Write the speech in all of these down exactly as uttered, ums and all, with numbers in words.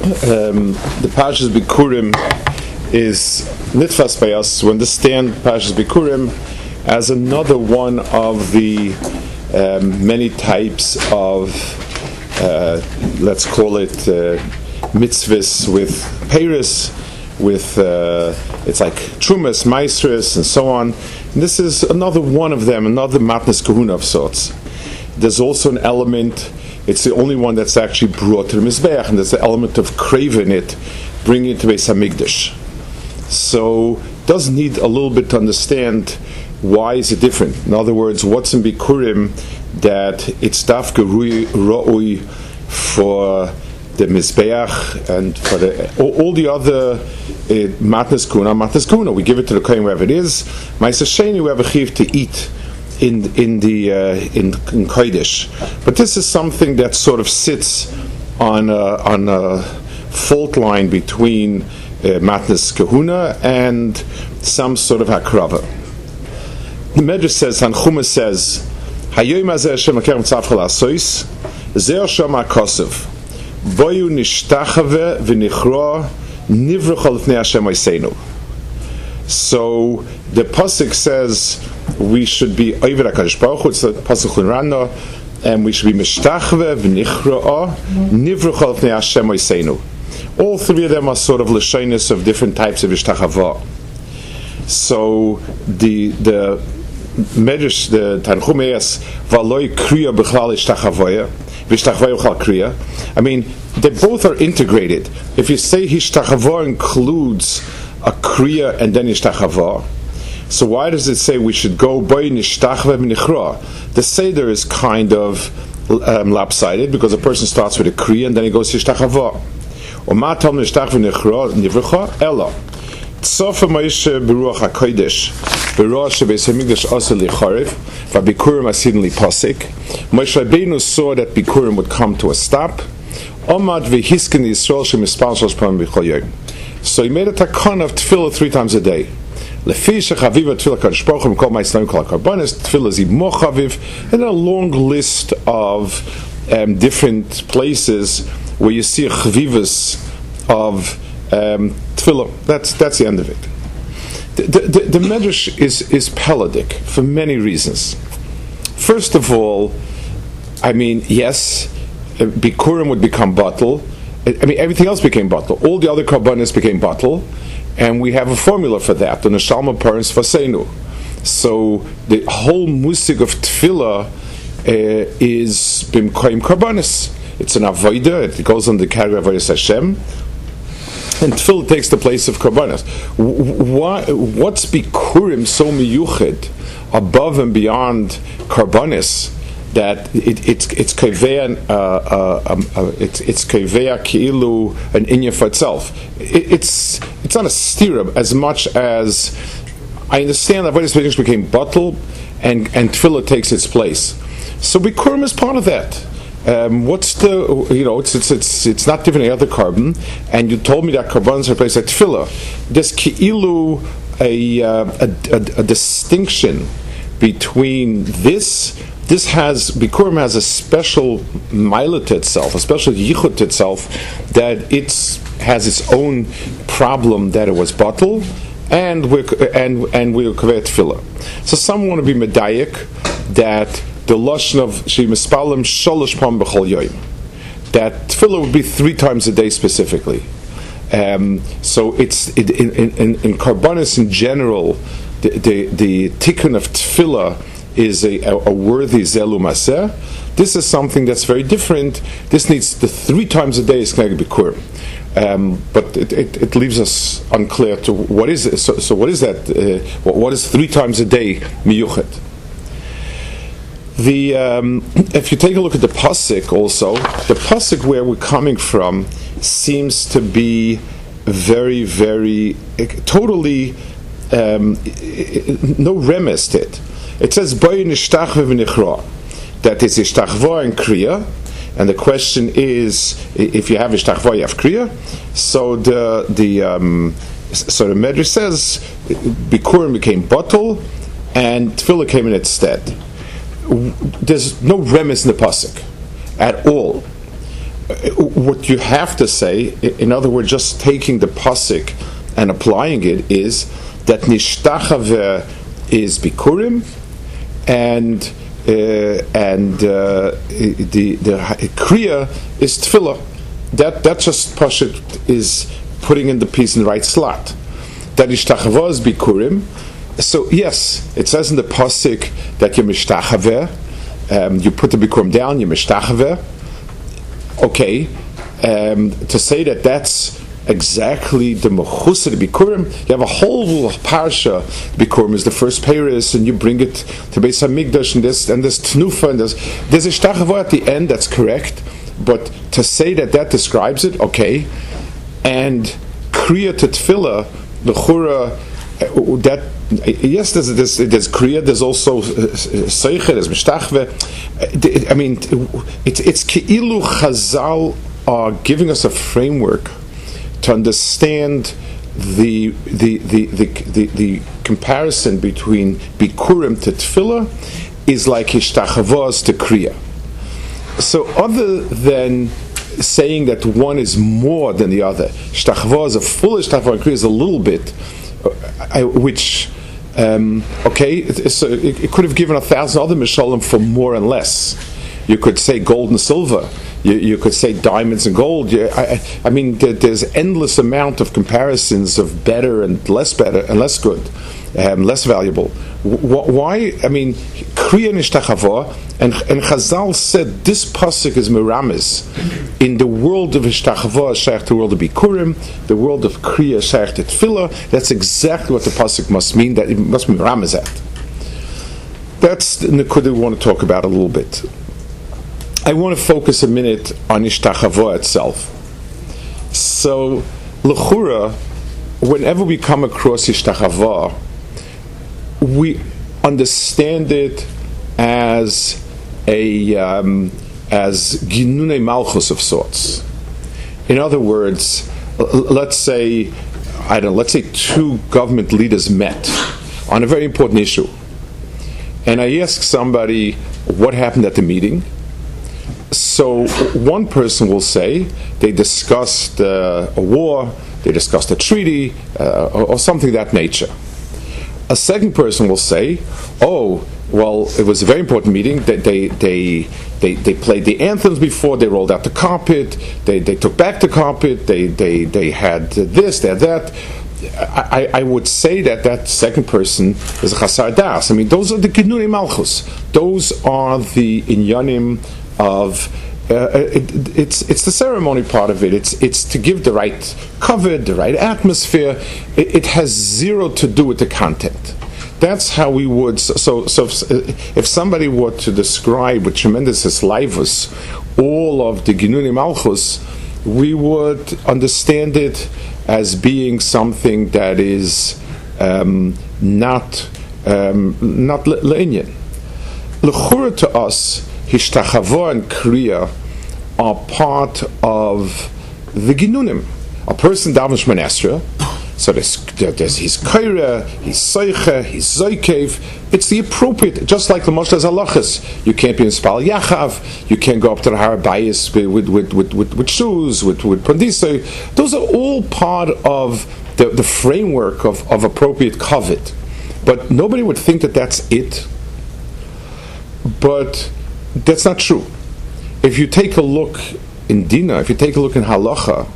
Um, the Parshas Bikurim is nitfas by us to understand Parshas Bikurim as another one of the um, many types of, uh, let's call it, uh, mitzvahs with peiros, with, uh, it's like trumas, maestras, and so on. And this is another one of them, another matnas kahuna of sorts. There's also an element, it's the only one that's actually brought to the Mizbeach, and there's the element of craving it, bringing it to Beis HaMikdash. So, does need a little bit to understand why is it different. In other words, what's in Bikurim that it's dafka ra'ui for the Mizbeach and for the, all, all the other uh, matnas kuna, matnas kuna, we give it to the kohen wherever it is. Ma'aseh sheni, we have a chiv to eat in in the uh, in, in Kodesh, but this is something that sort of sits on a, on a fault line between uh, Matnas Kahuna and some sort of Hakrava. The Medrash says, Hanchuma says, Hayoyim hazeh Hashem akerem tzavcha la'asois, zeh Hashem ha'kosov, boyu nishtachave v'nichro nivrucha l'fnei Hashem oiseinu. So the pasuk says we should be Oived HaKadosh Baruch Hu. It's the pasuk in Rana, and we should be mishtachve v'nichra'a nivrucha l'fnei Hashem oiseinu. All three of them are sort of lashonis of different types of ishtachava. So the the Medrash, the Tanchum asks, V'aloi kriya b'chlal ishtachavoya v'ishtachavoya b'chlal kriya. I mean, they both are integrated. If you say hishtachava includes a kriya and then ishtachava, so why does it say we should go boy nishtachva v'nichra? The seder is kind of um, lopsided because a person starts with a kriya and then he goes to ishtachava. U'ma tal nishtachva v'nichra nivrucha ella tzofa Moshe beruach hakodesh beruach shebeis hamikdash asa licharev v'bikurim asidin lipasik. Moshe Rabbeinu saw that bikurim would come to a stop. Omad v'hiskin Yisrael shemispal shalosh pamim b'chol yom. So he made a takana of tefillah three times a day. Lefi shechaviv tefillah kadosh baruch hu mikol ma'isnaim kol hakarbanos tefillah zimo chaviv, and a long list of um, different places where you see a chavivus of um, tefillah. That's that's the end of it. The, the, the, the Medrash is is peladic for many reasons. First of all, I mean, yes, bikurim would become batal. I mean, everything else became batal. All the other karbanos became batal, and we have a formula for that. The neshalma parents faseinu. So the whole musig of tefillah uh, is bimkoim karbanos. It's an avodah. It goes on the category of avodas Hashem, and tefillah takes the place of karbanos. Why? What's bikurim so miyuched above and beyond karbanos? That it, it's it's kaveya uh, uh, um, uh, it's it's kaveya ki'ilu an inya for itself. It, it's it's not a stirab as much as I understand that avodas Hashem became batal and and tefillah takes its place. So bikurim is part of that. Um, what's the you know it's it's it's it's not different than other carbon, and you told me that carbons are placed at tefillah. There's ki'ilu a, uh, a, a a distinction between this. This has, Bikurim has a special milah to itself, a special yichud to itself, that it has its own problem that it was batal, and we're, and, and we're kaveh tefillah. So some want to be medayik that the lashon of she mispalim shalosh pam b'chol yoyim, that tefillah would be three times a day specifically. Um, so it's, it, in, in, in karbanis in general, the, the, the tikkun of tefillah is a, a, a worthy zelu maseh. This is something that's very different. This needs the three times a day is kneged bikurim, um, but it, it, it leaves us unclear to what is it. So, so what is that? Uh, what, what is three times a day miyuchet? The um, if you take a look at the pasuk, also the pasuk where we're coming from seems to be very, very totally um, no remes to it. It says boy nishtachve v'nichra, that is ishtachva and kriya, and the question is if you have ishtachva you have kriya. So the the um, so the Medrash says bikurim became batal and tefillah came in its stead. There's no remes in the pasuk at all. what you have to say, in other words, just taking the pasuk and applying it, is that nishtachave is bikurim, and uh, and uh, the the kriya is tefillah. That that just pashut is putting in the piece in the right slot. That nishtachave is bikurim. So yes, it says in the pasuk that you mishtachave, um, you put the bikurim down, you mishtachave. Okay, um, to say that that's exactly the mechusa to bikurim, you have a whole parsha. Bikurim is the first paris, and you bring it to Beis Hamikdash, and there's and there's tnufa, and there's there's a shtachava at the end. That's correct, but to say that that describes it, okay, and kriya to tefillah, the chura, that yes, there's there's, there's kriya. There's also seicher, there's mishtachve. I mean, it's it's keilu Chazal are giving us a framework to understand the the the the, the, the comparison between bikurim to tefillah is like hishtachavos to kriya. So other than saying that one is more than the other, hishtachavos, a full hishtachavos, and kriya is a little bit, uh, which um, okay, it, so it, it could have given a thousand other mishalim for more and less. You could say gold and silver. You, you could say diamonds and gold. You, I, I mean, there, there's endless amount of comparisons of better and less better and less good, um, less valuable. W- why? I mean, kriya nishtachava, and and Chazal said this pasuk is miramis. In the world of ishtachava, shaykh the world of bikurim, the world of kriya, shaykh to tefillah. That's exactly what the pasuk must mean. That it must be miramis at. That's the nekuda we want to talk about a little bit. I want to focus a minute on ishtachava itself. So, l'chura, whenever we come across ishtachava, we understand it as a um, as ginunei malchus of sorts. In other words, l- let's say I don't know, let's say two government leaders met on a very important issue, and I ask somebody what happened at the meeting. So one person will say they discussed uh, a war, they discussed a treaty, uh, or, or something of that nature. A second person will say, "Oh, well, it was a very important meeting. They they they they, they played the anthems before. They rolled out the carpet. They they took back the carpet. They they they had this, they had that." I, I would say that that second person is a chasar das. I mean, those are the ginunei malchus. Those are the inyanim of uh, it, it's it's the ceremony part of it. It's it's to give the right cover, the right atmosphere. It, it has zero to do with the content. That's how we would. So so if, if somebody were to describe with tremendous hislaivus all of the ginunei malchus, we would understand it as being something that is um, not um, not le'inyan. L'chura to us, hishtachava and kriya are part of the ginunim. A person davens Shemona Esrei, so there's, there's his kaira, his seiche, his zoikev. It's the appropriate, just like the Moshe's halachas. You can't be in spal yachav. You can't go up to the har bayis with with with with, with shoes, with with pandisay. Those are all part of the, the framework of, of appropriate kavod. But nobody would think that that's it. But that's not true. If you take a look in Dina, if you take a look in halacha,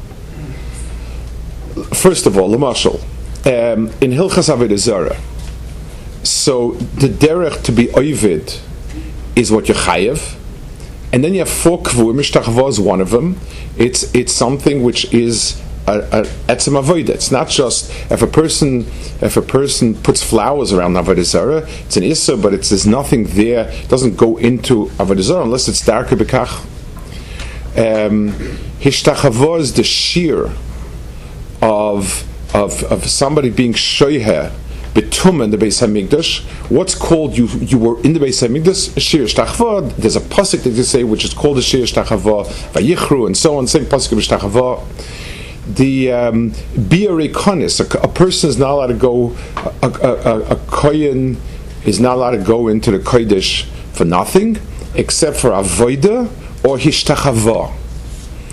first of all, l'mashal, um, in Hilchas Avodah Zarah, so the derech to be oived is what you chayev, and then you have four kvuim. Mishtachava is one of them. It's it's something which is a etzem avodah. It's not just if a person if a person puts flowers around Avodah Zarah, it's an issa, but it's there's nothing there. It doesn't go into Avodah Zarah unless it's darker bekach. Um, Hishtachava is the shear of of of somebody being shoyher betum in the Beis Hamikdash. What's called you you were in the Beis Hamikdash shir shtachava. There's a pasuk that you say which is called the shir shtachava vayichru and so on. Same pasuk of shtachava. The um, biarikonis, a, a person is not allowed to go. A, a, a, a kohen is not allowed to go into the kodesh for nothing except for avodah or hishtachava.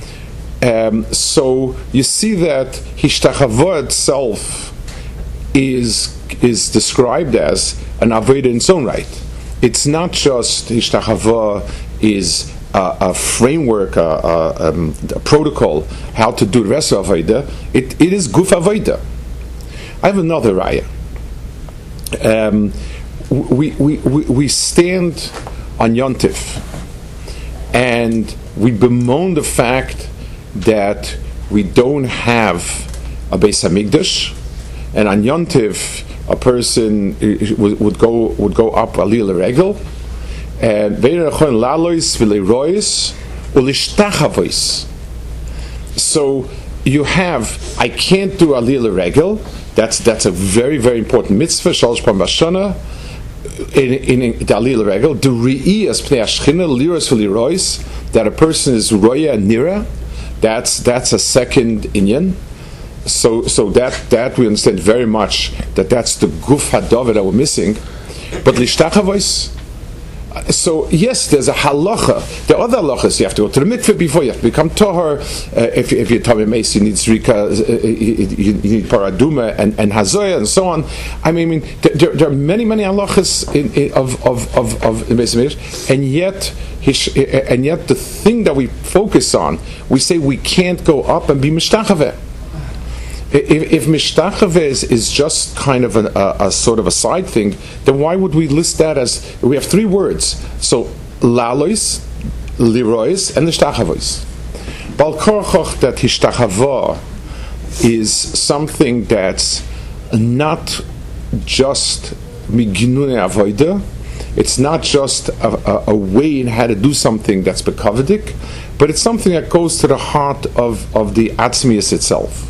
Um, so you see that hishtachava itself is is described as an avodah in its own right. It's not just hishtachava is a, a framework, a, a, um, a protocol, how to do the rest of avodah. It, it is guf avodah. I have another raya. Um, we, we, we, we stand on Yontif and we bemoan the fact that we don't have a Beis Hamikdash, and on Yontif a person would, would go would go up aliyah l'regel, and ve'erachon lalois v'leirois u'lishtachavois. So you have, I can't do aliyah l'regel. That's that's a very very important mitzvah. Shalosh pam b'shana in in the aliyah l'regel. The re'iyas pnei hashchina liros v'leirois, that a person is roya and nira. That's that's a second inyan. So so that that we understand very much that that's the guf hadavar that we're missing. But lishtachavois. So yes, there's a halacha. There are other halachas. You have to go to the mikveh before you have to become tahor. Uh, if if you're Tommy Mace, you need zrika, uh, you, you need paraduma and and hazoya and so on. I mean, I mean there, there are many many halachas in, in, of of of of in Beis Hamikdash, and yet and yet the thing that we focus on, we say we can't go up and be mishtachaveh. If, if mishtachaveh is, is just kind of a, a, a sort of a side thing, then why would we list that as, we have three words, so lalois, lirois, and nishtachavois. Bal korchoch that hishtachava is something that's not just miginune avoida, it's not just a, a, a way in how to do something that's bekavadik, but it's something that goes to the heart of, of the atzmius itself.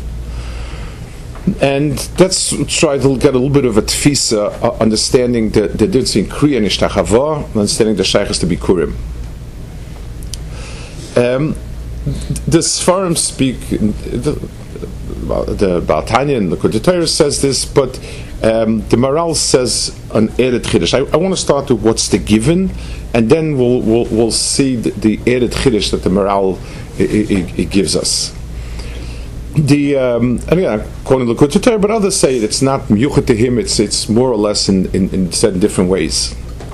And let's try to get a little bit of a tfisa, uh, understanding the the difference between kriya and ishtachava, understanding the shaychus to bikurim. Um, the Sfarim speak, the, the Baal Tanya and the Likutei Torah says this, but um, the Maral says an Eret Chiddush. I, I want to start with what's the given, and then we'll we'll, we'll see the, the Eret Chiddush that the Maral it, it, it gives us. The um, and again, I'm quoting the Likutei Torah, but others say it's not miyuchet to him. It's it's more or less in, in, in said in different ways.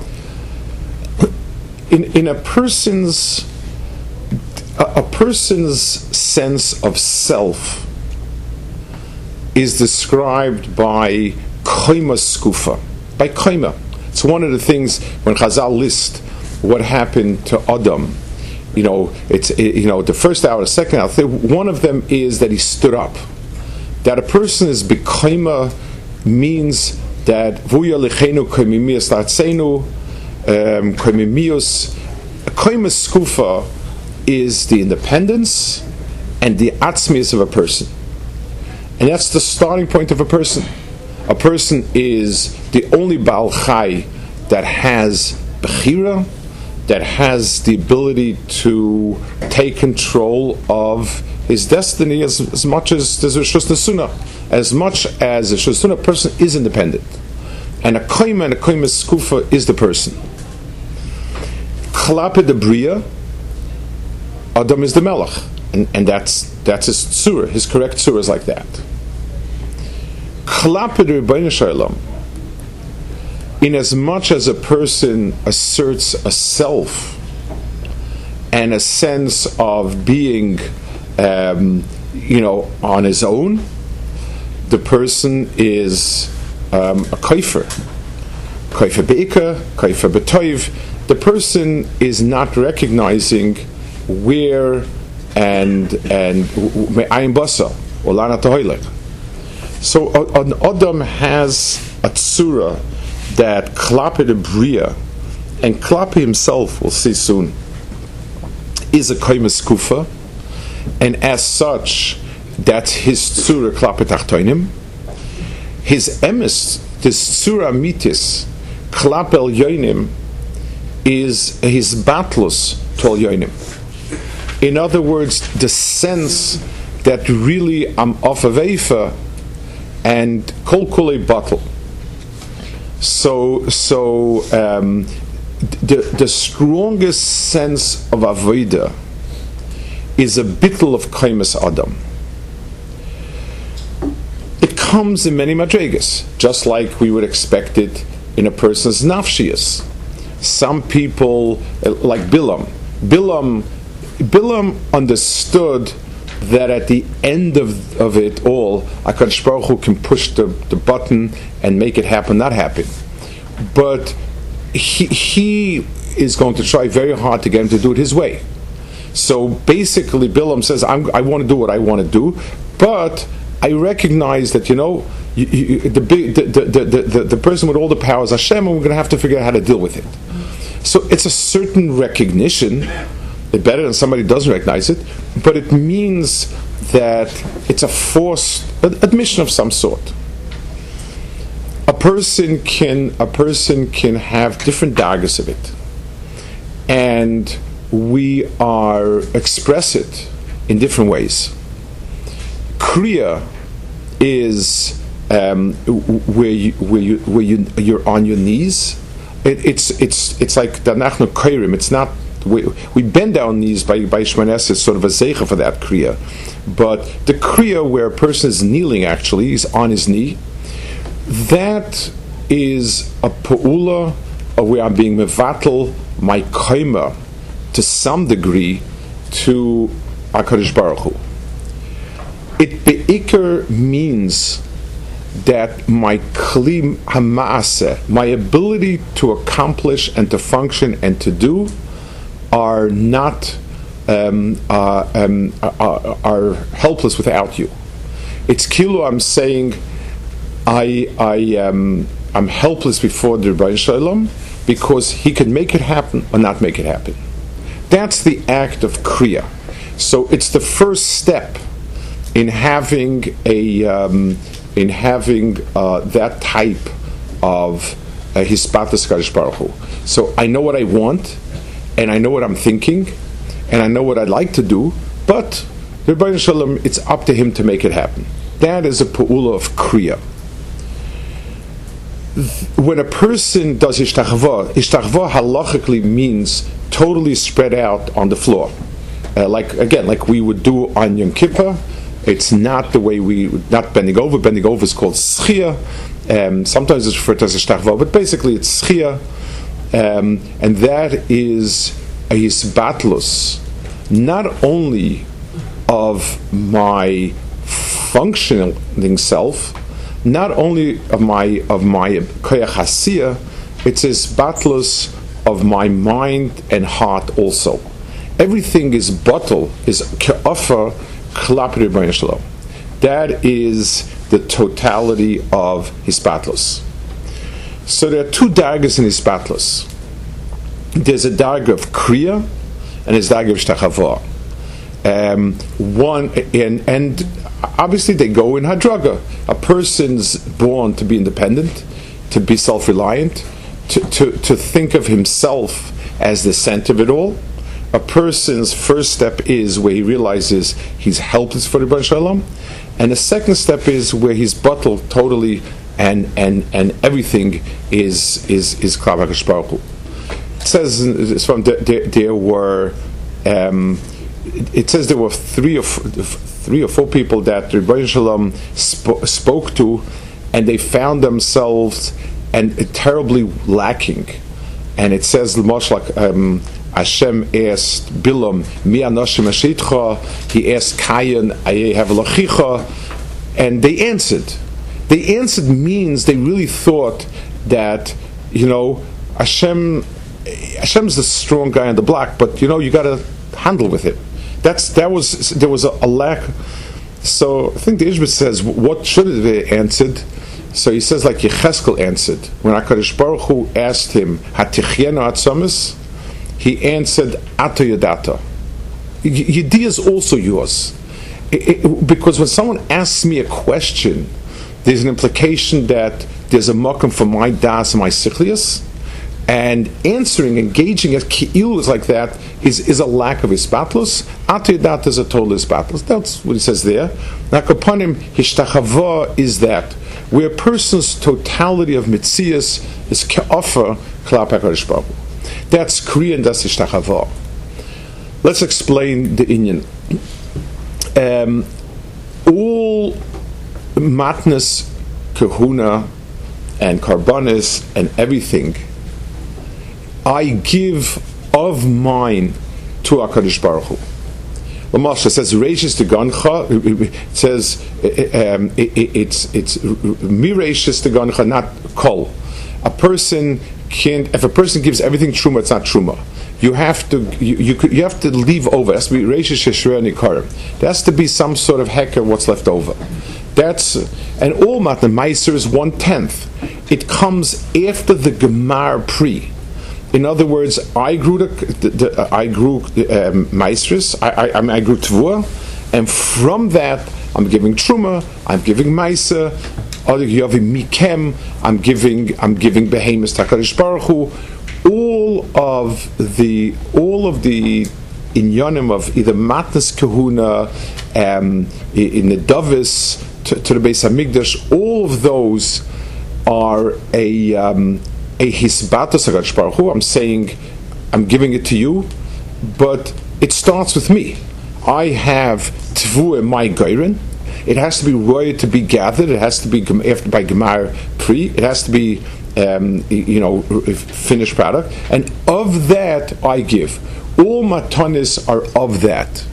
In in a person's a, a person's sense of self is described by koima skufa, by koima. It's one of the things when Chazal list what happened to Adam. You know, it's it, you know the first hour, the second hour. One of them is that he stood up. That a person is b'koima means that vuya lechenu koimimius la'atzenu koimimius. Koima skufa is the independence and the atzmius of a person, and that's the starting point of a person. A person is the only Baal Chai that has bechira, that has the ability to take control of his destiny as, as much as there's a Rishus Nesuna, as much as a Rishus Nesuna person is independent. And a koima and a koima skufa is the person. Chlape de Bria, Adam is the Melech. And, and that's that's his tzura, his correct tzura is like that. Chlape de Rebbeinu Shalom, in as much as a person asserts a self and a sense of being, um, you know, on his own, the person is um, a kaifer. Kaifer be'ika, kaifer b'toiv. The person is not recognizing where and and me'ayin basa, or lana tohoilek. So an Adam has a tzura that Klape de Bria, and Klape himself, we'll see soon, is a koima skufa, and as such, that's his tzura Klape tachtoinim. His emes, this tzura mitis, Klape el yoinim, is his batlus tol yoinim. In other words, the sense that really I'm off of Eifa and kol kulei battle. So, so um, the the strongest sense of avodah is a bittul of kaimas adam. It comes in many madregas, just like we would expect it in a person's nafshias. Some people, like Bilam, Bilam, Bilam understood that at the end of, of it all, HaKadosh Baruch Hu can push the, the button and make it happen, not happen. But he, he is going to try very hard to get him to do it his way. So basically, Bilam says, I'm, I want to do what I want to do, but I recognize that, you know, you, you, the, big, the, the, the, the, the person with all the powers, Hashem, and we're going to have to figure out how to deal with it. So it's a certain recognition. It's better than somebody doesn't recognize it, but it means that it's a forced admission of some sort. A person can a person can have different dagas of it, and we are express it in different ways. Kriya is um, where you where you where you you're on your knees. It, it's it's it's like danachnu kairim. It's not. We, we bend our knees by by Shmanes is sort of a zeicha for that kriya, but the kriya where a person is kneeling actually is on his knee. That is a pa'ula where I'm being mevatel my kaima to some degree to HaKadosh Baruch Hu. It be'ikr means that my kli hamaaseh, my ability to accomplish and to function and to do, are not um, uh, um, uh, are helpless without you. It's kilo. I'm saying I I um, I'm helpless before the Rebbeinu Shalom because he can make it happen or not make it happen. That's the act of kriya. So it's the first step in having a um, in having uh, that type of uh, hispatas Kadosh Baruch Hu. So I know what I want. And I know what I'm thinking, and I know what I'd like to do, but Rebbeinu Shalom, it's up to him to make it happen. That is a pa'ula of kriya. When a person does ishtachva, ishtachva halachically means totally spread out on the floor. Uh, like again, like we would do on Yom Kippur. It's not the way we, not bending over. Bending over is called schia. Um, sometimes it's referred to as ishtachva, but basically it's schia. Um, and that is a hisbatlus, not only of my functioning self, not only of my of my koyach hasiyah, it's a hisbatlus of my mind and heart also. Everything is bottle, is ke'ofer klap Rebbeinu Shalom. That is the totality of hisbatlus. So there are two dagas in hisbatlus. There's a daga of kriya and there's a daga of shtachava. Um, one and and obviously they go in hadraga. A person's born to be independent, to be self-reliant, to, to, to think of himself as the center of it all. A person's first step is where he realizes he's helpless for the Rebbeinu Shalom, and the second step is where he's bottled totally. And, and and everything is is is Klal HaKadosh Baruch Hu. It says it's from there, there, there were um, it says there were three or four, three or four people that the Rebbeinu Shalom sp- spoke to, and they found themselves and uh, terribly lacking. And it says much like um, Hashem asked Bilam, Mi anoshim ashitcha. He asked Kayin, I have lochicha, and they answered. The answer means they really thought that, you know, Hashem, Hashem's the strong guy on the block, but you know you got to handle with it. That's that was there was a, a lack. So I think the Ishbit says, what should have they answered? So he says like Yecheskel answered when HaKadosh Baruch Hu asked him Hatichyeну atzamis, he answered Ato Yadata. Yediyah is also yours, it, it, because when someone asks me a question, there's an implication that there's a makom for my das and my sichlius, and answering, engaging at ki'ilus like that is, is a lack of hispatlus. Atidat is a total hispatlus. That's what he says there. Nakapanim hishtachava is that where a person's totality of mitzias is ke'ofer klap HaKadosh Baruch Hu. That's kriya and that's hishtachava. let's explain the inyan. Um, all matnas, kahuna, and karbanis, and everything, I give of mine to HaKadosh Baruch Hu. Lamasha says Reishis to Gancha. It says um, it, it, it's it's Mireishis to Gancha, not Kol. A person can't. If a person gives everything truma, it's not truma. You have to you you, could, you have to leave over. It has to be Reishis Sheshra Nikarim. There has to be some sort of hecker what's left over. That's and all matna meiser is one tenth. It comes after the gemar pri. In other words, I grew the, the, the I grew um, maestris, I, I, I, mean, I grew tvua, and from that I'm giving truma, I'm giving maisa, other yavim mikem, I'm giving I'm giving behemoths HaKadosh Baruch Hu. All of the all of the inyanim of either matnas kahuna, um, in the davis to, to the Beis Hamikdash, all of those are a um, a hisbatos HaKadosh Baruch Hu. I'm saying, I'm giving it to you, but it starts with me. I have tvu in my geirin. It has to be royal to be gathered. It has to be after by gemar pri. It has to be, um, you know, finished product. And of that I give. All matanis are of that.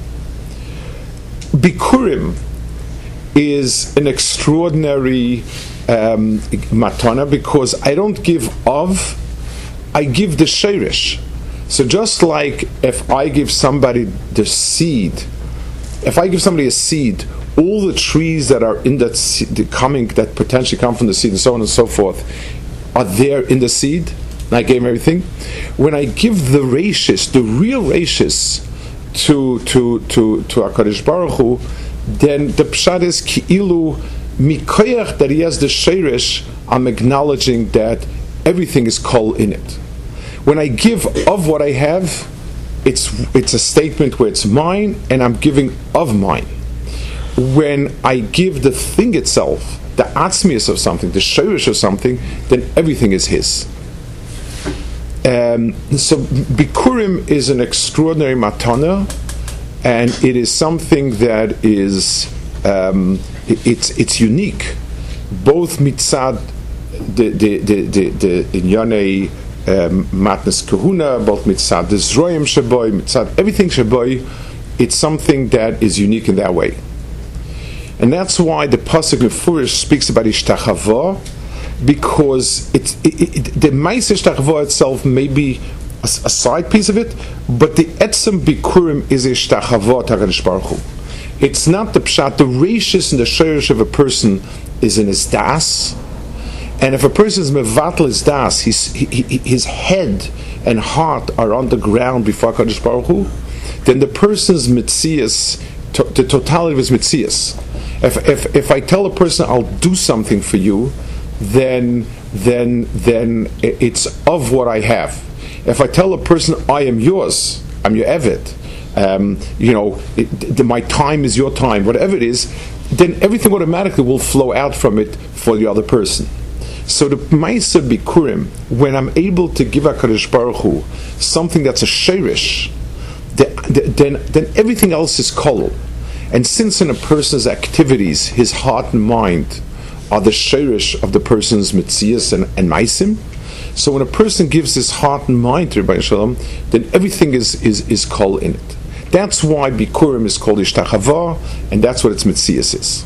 Bikurim is an extraordinary Um, matana, because I don't give of, I give the sheirish. So just like if I give somebody the seed, if I give somebody a seed, all the trees that are in that seed, coming, that potentially come from the seed, and so on and so forth, are there in the seed. And I gave him everything. When I give the rashis, the real rashis, to to to to HaKadosh Baruch Hu, then the pshat is ki'ilu. Mikoyach that he has the sheirish, I'm acknowledging that everything is kol in it. When I give of what I have, it's it's a statement where it's mine, and I'm giving of mine. When I give the thing itself, the atzmius of something, the sheirish of something, then everything is his. Um, so Bikurim is an extraordinary matana, and it is something that is um, It's it's unique, both mitzad the the the the, the inyane matnas kahuna, both mitzad the zroyim shaboy, mitzad everything shaboy. It's something that is unique in that way, and that's why the pasuk Mefurish speaks about ishtachava, because it's it, it, the ma'aseh ishtachava itself may be a, a side piece of it, but the etzem bikurim is ishtachava HaKadosh Baruch Hu. It's not the pshat, the rashis and the sheirish of a person is in his das, and if a person is mevatel his das, his, he, he, his head and heart are on the ground before HaKadosh Baruch Hu, then the person's mitzias, to, the totality of his mitzias. If, if if I tell a person I'll do something for you, then then then it's of what I have. If I tell a person I am yours, I'm your eved, Um, you know, it, the, my time is your time, whatever it is, then everything automatically will flow out from it for the other person. So the Ma'aser Bikurim, when I'm able to give HaKadosh Baruch Hu something that's a sheirish, the, the, then then everything else is kol. And since in a person's activities, his heart and mind are the sheirish of the person's mitzias and, and maisim, so when a person gives his heart and mind to Rebbeinu Shalom, then everything is is is kol in it. That's why Bikurim is called Ishtachava, and that's what its Metzias is.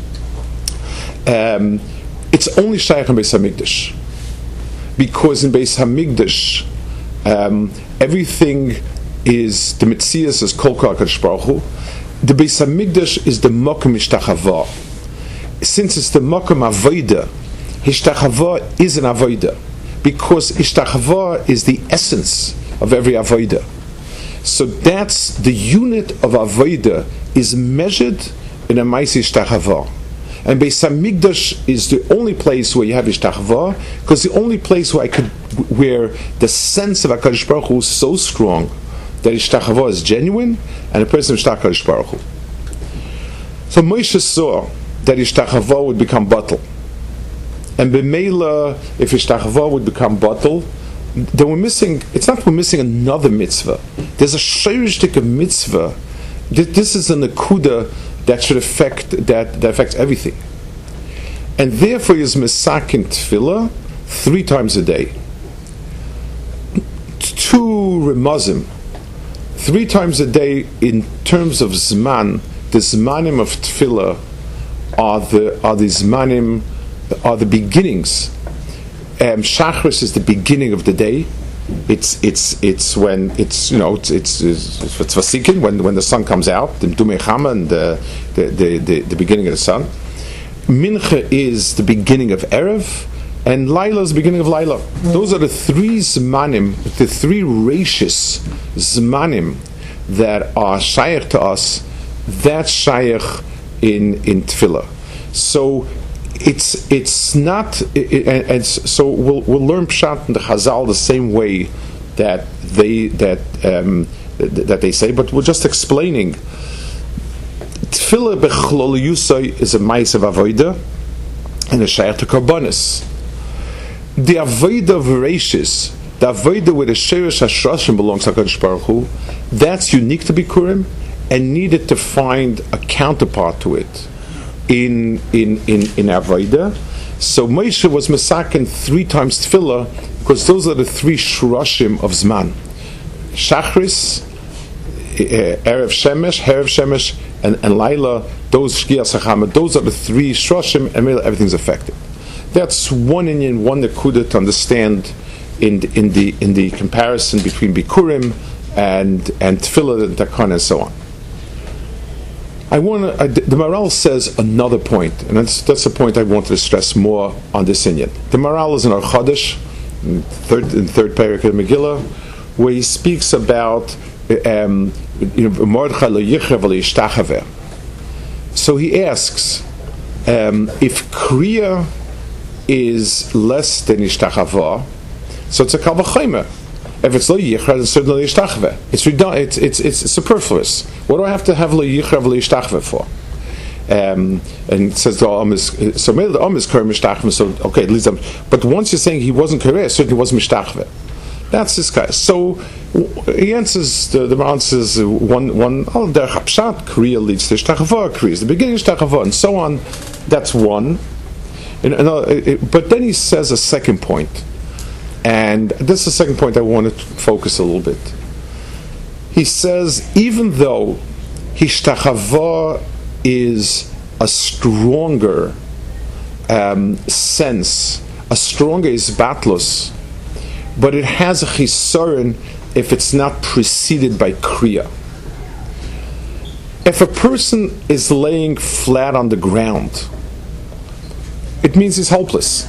Um, it's only Shaykh in Beis Hamikdash, because in Beis Hamikdash um, everything is, the Metzias is Kol Kol HaKadosh Baruch Hu. The Beis Hamikdash is the Mokum Ishtachava. Since it's the Mokum Avoida, Ishtachava is an Avoida, because Ishtachava is the essence of every Avoida. So that's the unit of Avodah is measured in a Ma'aseh Ishtachava. And Beis Hamikdash is the only place where you have Ishtachava, because the only place where I could, where the sense of HaKadosh Baruch Hu is so strong that Ishtachava is genuine, and a person Ishtach HaKadosh Baruch Hu. So Moshe saw that Ishtachava would become batel. And B'meila, if Ishtachava would become batel, then we're missing, it's not we're missing another mitzvah. There's a shayristic mitzvah. This is a nakuda that should affect, that, that affects everything. And therefore is misakin tefillah three times a day. Two remazim, three times a day in terms of zman. The zmanim of tefillah are the are the zmanim, are the beginnings. Um, Shachris is the beginning of the day. It's it's it's when it's you know it's it's it's, it's vasikin when when the sun comes out. The Dumei Chama and the the, the the the beginning of the sun. Mincha is the beginning of Erev, and Laila is the beginning of Laila. Those are the three zmanim, the three rashis zmanim that are shaykh to us. That's shaykh in in tefillah. So it's it's not, it, and, and so we'll we'll learn pshat in the Chazal the same way that they that um, that they say, but we're just explaining. Tefillah bechlol yusay is a ma'aser of avoda and a shaykh to karbonis. The avoda of Reishis, the avoda where the sheirish hashroshim belongs to HaKadosh Baruch Hu, that's unique to Bikurim and needed to find a counterpart to it in in in in avoda. So Moshe was mesaken three times tefillah because those are the three shroshim of Zman: Shachris, Erev Shemesh, Erev Shemesh, and, and Laila. Those Shkias HaChamah, those are the three shroshim, and everything's affected. That's one Indian, one Nekuda to understand in the, in the in the comparison between Bikurim and and Tefillah and Takana and so on. I want to. The Maral says another point, and that's that's a point I wanted to stress more on this Indian. The Maral is in our Chodesh, in third in third parak of Megillah, where he speaks about um, you know Mordechai lo yichrav lo yishtachaveh. So he asks um, if Kriya is less than Ishtachava, so it's a Kal V'chomer. If it's Lo Yichra, it's certainly Ishtachava. It's, it's, it's, it's superfluous. What do I have to have Lo Yichra Lo Ishtachava for? Um, and it says the Om is, so maybe the Om is Kar Mishtachava, so okay, at least I'm, but once you're saying he wasn't Kar, certainly wasn't Mishtachava. That's this guy. So he answers, the, the answers one, one, oh, der Chapshat, Kriya leads to Ishtachava, Kriya is the beginning of Ishtachava, and so on. That's one. And, and, uh, it, but then he says a second point, and this is the second point I want to focus a little bit. He says, even though Hishtachava is a stronger um, sense, a stronger isbatlus, but it has a chisaron if it's not preceded by kriya. If a person is laying flat on the ground, it means he's helpless.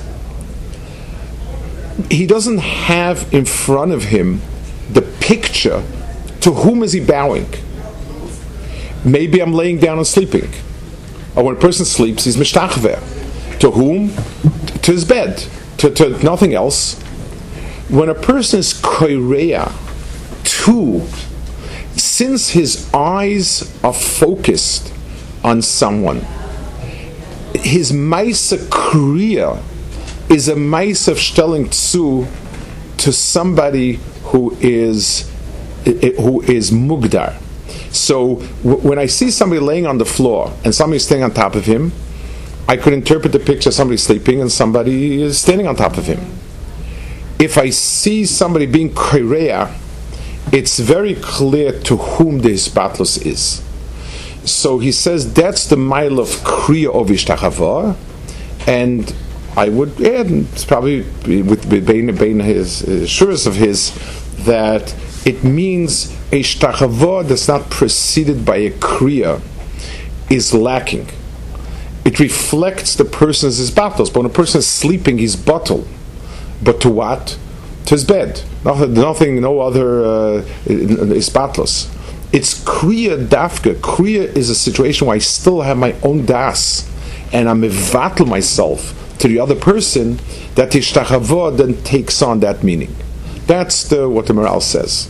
He doesn't have in front of him the picture. To whom is he bowing? Maybe I'm laying down and sleeping. Or when a person sleeps, he's mishtachveh. To whom? To his bed. To, to nothing else. When a person is koirea, too, since his eyes are focused on someone, his Maisa Kriya is a Maisa of Stelling Tzu to somebody who is who is Mugdar. So w- when I see somebody laying on the floor and somebody standing on top of him, I could interpret the picture of somebody sleeping and somebody is standing on top of him. If I see somebody being Kriya, it's very clear to whom the Hisbatlus is. So he says that's the mile of Kriya of Ishtachava, and I would add, it's probably with Bein Bein his shuras of his, that it means a Ishtachava that's not preceded by a Kriya is lacking. It reflects the person's Hisbatlus. But when a person is sleeping, he's bottled. But to what? To his bed. Nothing, nothing no other uh, Hisbatlus. It's Kriya Dafka. Kriya is a situation where I still have my own das, and I'm mevatel myself to the other person, that Ishtachava then takes on that meaning. That's the what the Maral says.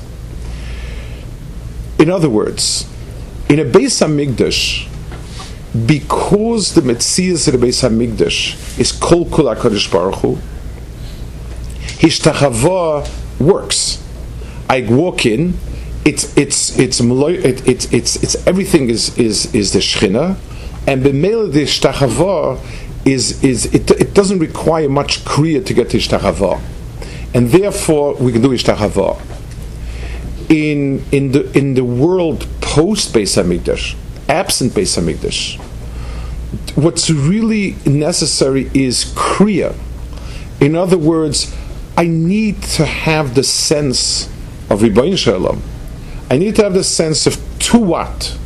In other words, in a Beis HaMikdash, because the Metzias of the Beis HaMikdash is Kol Kol HaKadosh Baruch Hu, Hishtachava works. I walk in, it's it's it's it's it's it's, it's everything is is is the Shechina, and b'meila the Ishtachava is is it it doesn't require much kriya to get to Ishtachava, and therefore we can do Ishtachava. In in the in the world post Beis Hamikdash, absent Beis Hamikdash, what's really necessary is kriya. In other words, I need to have the sense of Ribono Shel Olam. I need to have the sense of to what.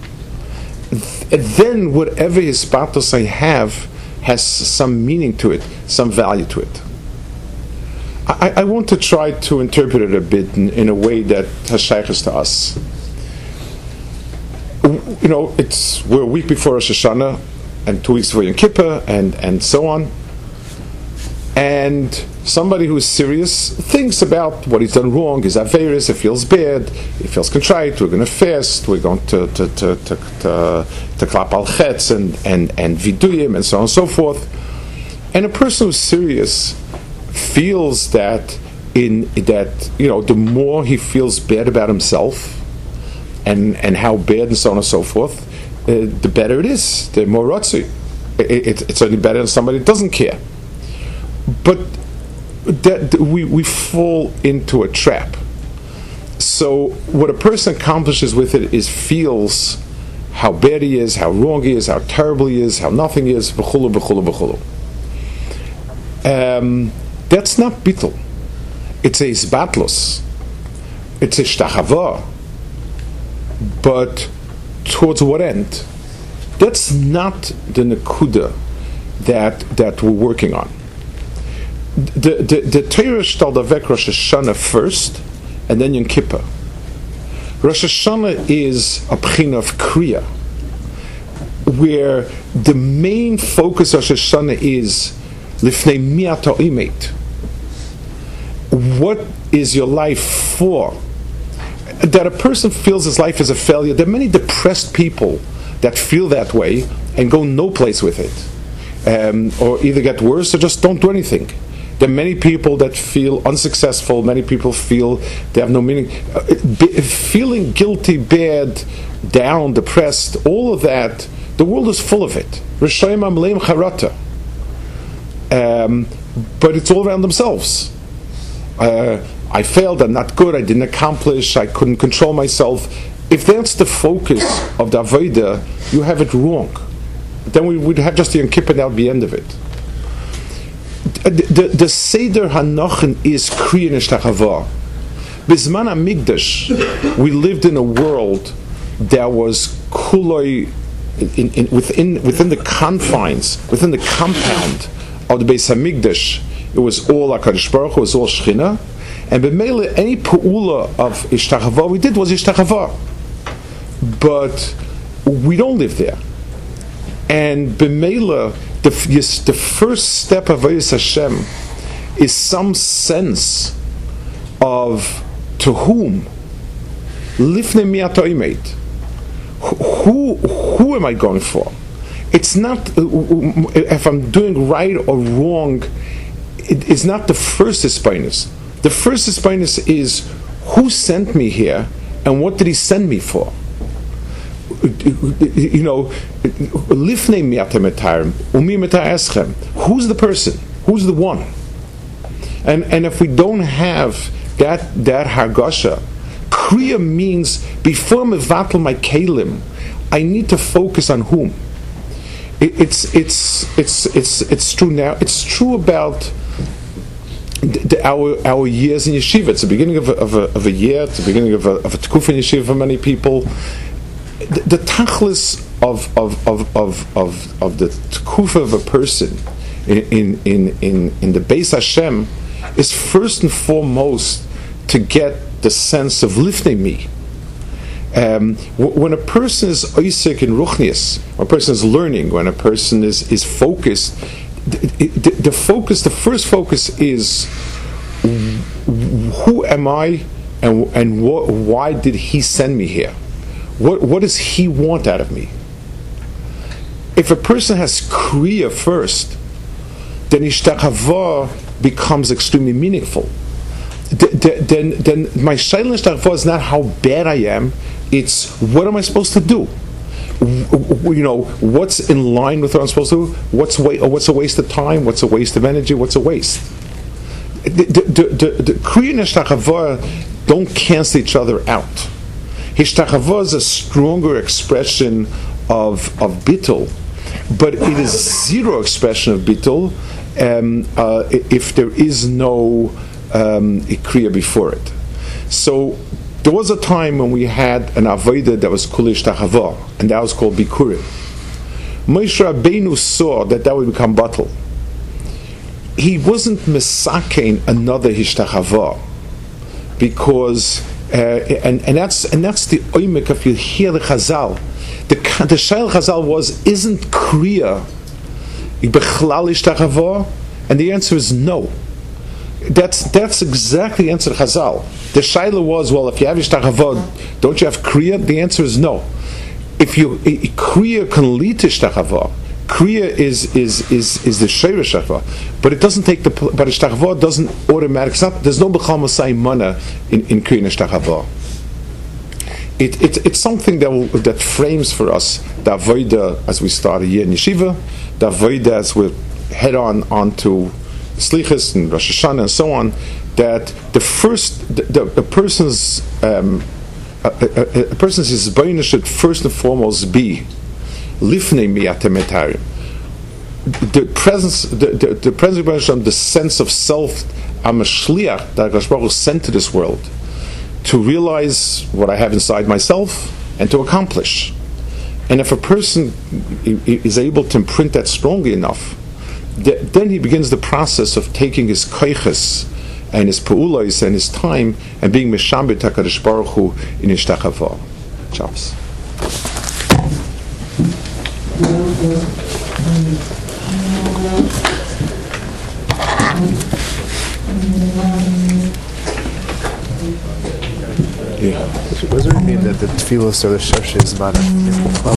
Then whatever hispatos I have has some meaning to it, some value to it. I, I want to try to interpret it a bit in, in a way that has shaykhs to us. You know, it's we're a week before Rosh Hashanah and two weeks before Yom Kippur and, and so on. And somebody who's serious thinks about what he's done wrong, his averis, it feels bad, he feels contrite, we're going to fast, we're going to to to to, to, to klap al chetz and, and, and viduyim and so on and so forth. And a person who's serious feels that in that, you know, the more he feels bad about himself and and how bad and so on and so forth, uh, the better it is, the more rotzi. It, it, it's only better than somebody that doesn't care. But that we, we fall into a trap. So what a person accomplishes with it is feels how bad he is, how wrong he is, how terrible he is, how nothing is, v'chulu, v'chulu, v'chulu. Um, that's not bittul. It's a isbatlos. It's a shtachava. But towards what end? That's not the nekuda that that we're working on. The the the Torah stellt avek Rosh Hashanah first, and then Yom Kippur. Rosh Hashanah is a pchina of kriya, where the main focus of Rosh Hashanah is lifnei mi ata imet. What is your life for? That a person feels his life is a failure. There are many depressed people that feel that way and go no place with it, um, or either get worse or just don't do anything. There are many people that feel unsuccessful. Many people feel they have no meaning. Uh, be, feeling guilty, bad, down, depressed, all of that, the world is full of it. Rishayim amleim charata. Um, but it's all around themselves. Uh, I failed, I'm not good, I didn't accomplish, I couldn't control myself. If that's the focus of the Avodah, you have it wrong. Then we would have just the Yom Kippur, and that would be the end of it. The, the, the Seder Hanochen is Kriya Nishtachava. Bizman HaMikdash, we lived in a world that was kuloi, in, in, within, within the confines, within the compound of the Beis HaMikdash. It was all HaKadosh Baruch Hu, it was all Shechina. And b'meila, any pu'ula of Ishtachava we did was Ishtachava. But we don't live there. And b'meila, the, the first step of Avodas Hashem is some sense of to whom? Lifnei mi ata imet. Who, who am I going for? It's not, if I'm doing right or wrong, it is not the first hispainus. The first hispainus is who sent me here and what did he send me for? You know, lifnei mi ata metarim umi metaeschem. Who's the person? Who's the one? And and if we don't have that that hargasha, kriya means before mevatel my kalim, I need to focus on whom. It, it's it's it's it's it's true now. It's true about the, our our years in yeshiva. It's the beginning of a, of a, of a year. It's the beginning of a, of a tekufa in yeshiva for many people. The, the tachlis of of, of, of, of of the tekufa of a person in in in in the Beis Hashem is first and foremost to get the sense of lifnei mi. Um, when a person is oisik in ruchnius, when a person is learning, when a person is, is focused, the, the, the focus, the first focus is who am I, and and wh- why did he send me here? What what does he want out of me? If a person has kriya first, then ishtachava becomes extremely meaningful. then then my silent ishtachava is not how bad I am. It's what am I supposed to do? You know, what's in line with what I'm supposed to do? What's wa- what's a waste of time? What's a waste of energy? What's a waste? The kriya and ishtachava don't cancel each other out. Hishtachava is a stronger expression of of bittul, but it is zero expression of bittul um, uh, if there is no um, kriya before it. So there was a time when we had an avodah that was kol hishtachava, and that was called bikurim. Moshe Rabbeinu saw that that would become batal. He wasn't misakein another hishtachava because uh, and and that's and that's the oimik. If you hear the Chazal, the the shail Chazal was isn't kriya bechlal hishtachava, and the answer is no. That's that's exactly the answer to Chazal. The shaila was, well, if you have hishtachava, don't you have kriya? The answer is no. If you kriya can lead to hishtachava, kriya is is is is the sheirish shachava, but it doesn't take the but hishtachava doesn't automatic. It's not, there's no b'chal masai mana in in kriya and hishtachava. It, it it's something that will, that frames for us the avodah as we start a year in yeshiva, the avodah as we head on onto Slichas and Rosh Hashanah and so on, that the first, the, the, the person's um, a, a, a person's Yisbayna should first and foremost be Lifnei Miyatem Etarim. The presence, the, the, the presence of the sense of self, I'm a shliach that HaKadosh Baruch Hu sent to this world to realize what I have inside myself and to accomplish. And if a person is able to imprint that strongly enough, then he begins the process of taking his koiches and his peulos and his time and being meshambet HaKadosh Baruch Hu in hishtachava. Shabbos. Yeah. What does it mean that the tefillos are the shoshes mana?